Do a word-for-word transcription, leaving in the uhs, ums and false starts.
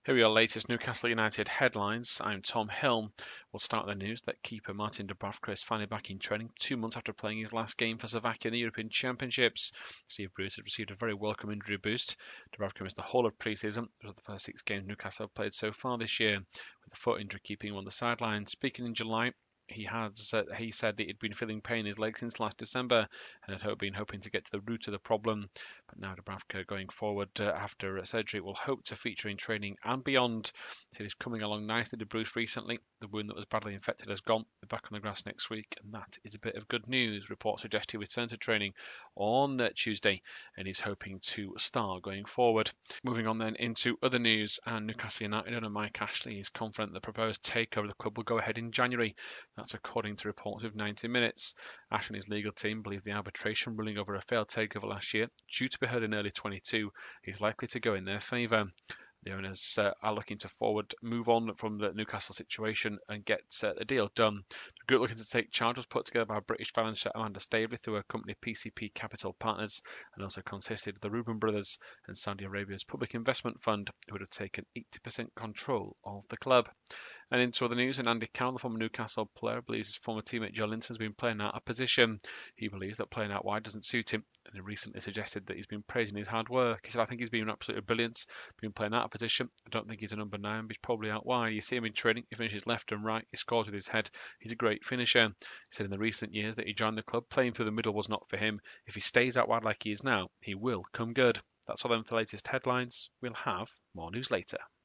Here are your latest Newcastle United headlines. I'm Tom Hill. We'll start with the news that keeper Martin Dubravka is finally back in training two months after playing his last game for Slovakia in the European Championships. Steve Bruce has received a very welcome injury boost. Dubravka missed the whole of pre-season. It was the first six games Newcastle have played so far this year, with the foot injury keeping him on the sideline. Speaking in July, he has uh, he said that he'd been feeling pain in his leg since last December and had been hoping to get to the root of the problem. But now Dubravka going forward uh, after surgery will hope to feature in training and beyond. So he's coming along nicely to Bruce recently. The wound that was badly infected has gone. We're back on the grass next week, and that is a bit of good news. Reports suggest he'll return to training on uh, Tuesday, and he's hoping to start going forward. Moving on then into other news, and Newcastle United owner Mike Ashley is confident the proposed takeover of the club will go ahead in January. That's according to reports of ninety minutes. Ashley and his legal team believe the arbitration ruling over a failed takeover last year, due to be heard in early twenty-two, is likely to go in their favour. The owners uh, are looking to forward, move on from the Newcastle situation and get uh, the deal done. The group looking to take charge was put together by British financier Amanda Staveley through her company P C P Capital Partners, and also consisted of the Reuben brothers and Saudi Arabia's Public Investment Fund, who would have taken eighty percent control of the club. And into other news, and Andy Carroll, the former Newcastle player, believes his former teammate Joe Linton has been playing out of position. He believes that playing out wide doesn't suit him, and he recently suggested that he's been praising his hard work. He said, I think he's been absolutely brilliant, been playing out of position. I don't think he's a number nine, but he's probably out wide. You see him in training, he finishes left and right, he scores with his head. He's a great finisher. He said in the recent years that he joined the club, playing through the middle was not for him. If he stays out wide like he is now, he will come good. That's all then for the latest headlines. We'll have more news later.